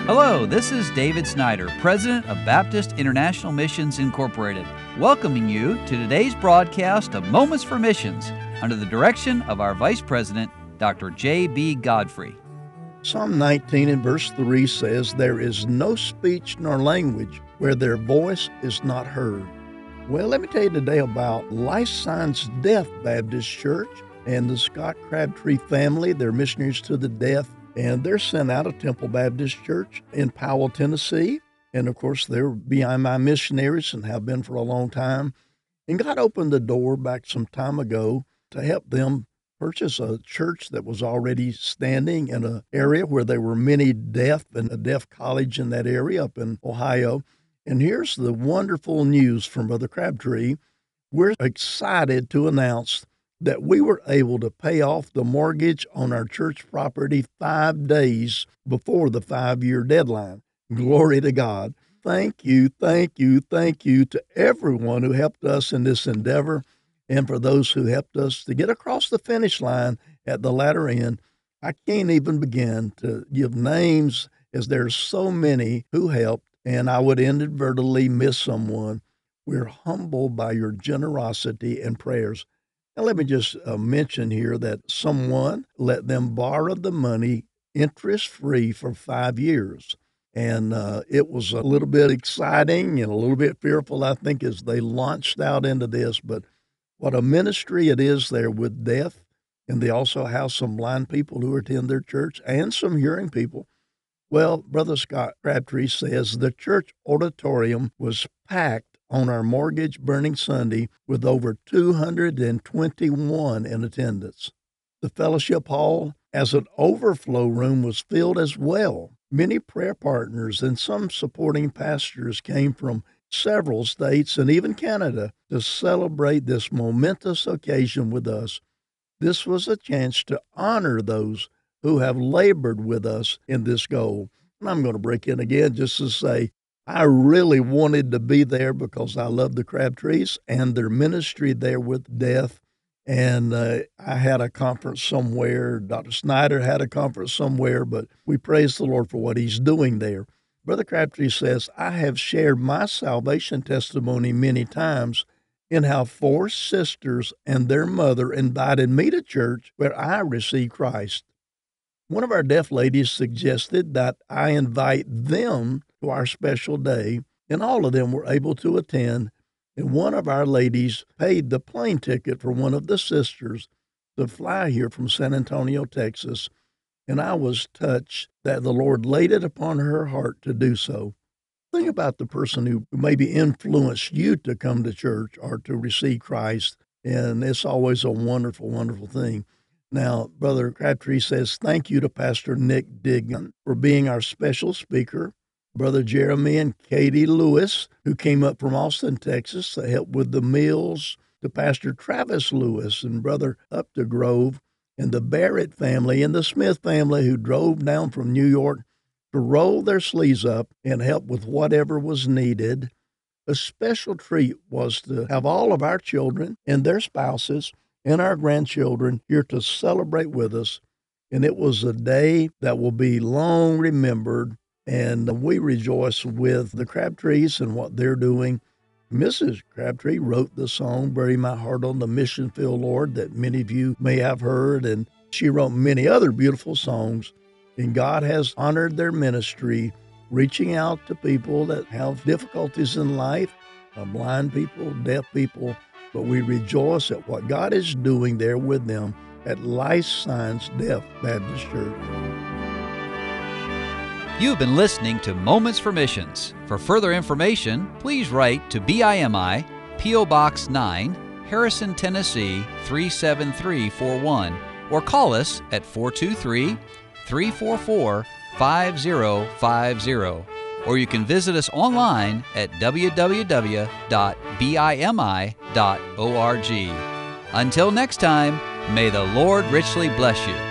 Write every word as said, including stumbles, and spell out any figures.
Hello, this is David Snyder, President of Baptist International Missions Incorporated, welcoming you to today's broadcast of Moments for Missions under the direction of our Vice President, Doctor J B. Godfrey. Psalm nineteen and verse three says, "There is no speech nor language where their voice is not heard." Well, let me tell you today about Life Signs Deaf Baptist Church and the Scott Crabtree family. They're missionaries to the deaf, and they're sent out of Temple Baptist Church in Powell, Tennessee. And of course, they're B I M I missionaries and have been for a long time. And God opened the door back some time ago to help them purchase a church that was already standing in an area where there were many deaf and a deaf college in that area up in Ohio. And here's the wonderful news from Brother Crabtree. We're excited to announce that we were able to pay off the mortgage on our church property five days before the five-year deadline. Glory to God. Thank you, thank you, thank you to everyone who helped us in this endeavor and for those who helped us to get across the finish line at the latter end. I can't even begin to give names as there's so many who helped, and I would inadvertently miss someone. We're humbled by your generosity and prayers. Now, let me just uh, mention here that someone let them borrow the money interest-free for five years. And uh, it was a little bit exciting and a little bit fearful, I think, as they launched out into this. But what a ministry it is there with deaf. And they also have some blind people who attend their church and some hearing people. Well, Brother Scott Crabtree says the church auditorium was packed on our mortgage burning Sunday with over two hundred twenty-one in attendance. The fellowship hall as an overflow room was filled as well. Many prayer partners and some supporting pastors came from several states and even Canada to celebrate this momentous occasion with us. This was a chance to honor those who have labored with us in this goal. And I'm going to break in again just to say, I really wanted to be there because I love the Crabtrees and their ministry there with deaf. And uh, I had a conference somewhere. Doctor Snyder had a conference somewhere, but we praise the Lord for what he's doing there. Brother Crabtree says, I have shared my salvation testimony many times in how four sisters and their mother invited me to church where I received Christ. One of our deaf ladies suggested that I invite them to our special day, and all of them were able to attend. And one of our ladies paid the plane ticket for one of the sisters to fly here from San Antonio, Texas. And I was touched that the Lord laid it upon her heart to do so. Think about the person who maybe influenced you to come to church or to receive Christ, and it's always a wonderful, wonderful thing. Now, Brother Crabtree says, thank you to Pastor Nick Dignan for being our special speaker, Brother Jeremy and Katie Lewis, who came up from Austin, Texas, to help with the meals, to Pastor Travis Lewis and Brother Updegrove, and the Barrett family and the Smith family who drove down from New York to roll their sleeves up and help with whatever was needed. A special treat was to have all of our children and their spouses and our grandchildren here to celebrate with us. And it was a day that will be long remembered. And we rejoice with the Crabtrees and what they're doing. Missus Crabtree wrote the song, Bury My Heart on the Mission Field, Lord, that many of you may have heard. And she wrote many other beautiful songs. And God has honored their ministry, reaching out to people that have difficulties in life, uh, blind people, deaf people. But we rejoice at what God is doing there with them at Life Signs Deaf Baptist Church. You've been listening to Moments for Missions. For further information, please write to B I M I, P O Box nine, Harrison, Tennessee three seven three four one, or call us at four two three, three four four, five zero five zero. Or you can visit us online at w w w dot b i m i dot org. Until next time, may the Lord richly bless you.